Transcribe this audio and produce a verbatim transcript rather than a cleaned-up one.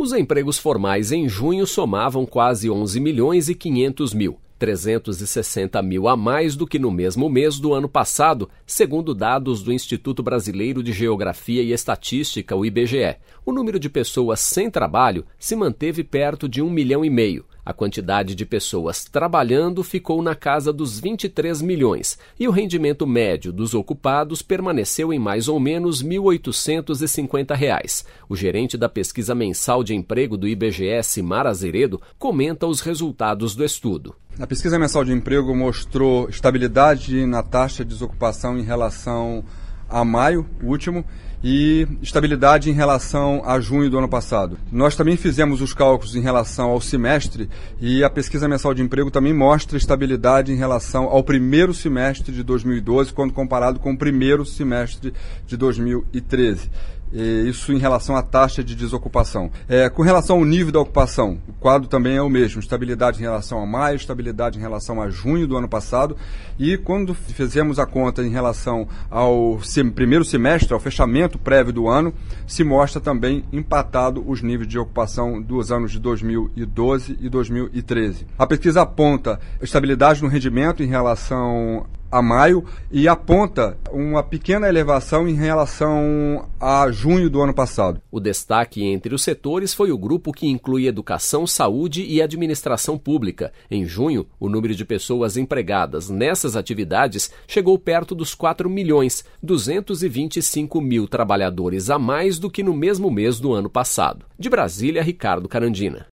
Os empregos formais em junho somavam quase onze milhões e quinhentos mil, trezentos e sessenta mil a mais do que no mesmo mês do ano passado, segundo dados do Instituto Brasileiro de Geografia e Estatística, o I B G E. O número de pessoas sem trabalho se manteve perto de um milhão e meio. A quantidade de pessoas trabalhando ficou na casa dos vinte e três milhões e o rendimento médio dos ocupados permaneceu em mais ou menos mil oitocentos e cinquenta reais. O gerente da pesquisa mensal de emprego do I B G E, Simar Azeredo, comenta os resultados do estudo. A pesquisa mensal de emprego mostrou estabilidade na taxa de desocupação em relação a maio, último, e estabilidade em relação a junho do ano passado. Nós também fizemos os cálculos em relação ao semestre e a pesquisa mensal de emprego também mostra estabilidade em relação ao primeiro semestre de dois mil e doze, quando comparado com o primeiro semestre de dois mil e treze. Isso em relação à taxa de desocupação. É, com relação ao nível da ocupação, o quadro também é o mesmo. Estabilidade em relação a maio, estabilidade em relação a junho do ano passado. E quando fizemos a conta em relação ao sem, primeiro semestre, ao fechamento prévio do ano, se mostra também empatado os níveis de ocupação dos anos de dois mil e doze e dois mil e treze. A pesquisa aponta estabilidade no rendimento em relação a maio e aponta uma pequena elevação em relação a junho do ano passado. O destaque entre os setores foi o grupo que inclui educação, saúde e administração pública. Em junho, o número de pessoas empregadas nessas atividades chegou perto dos quatro milhões, duzentos e vinte e cinco mil trabalhadores a mais do que no mesmo mês do ano passado. De Brasília, Ricardo Carandina.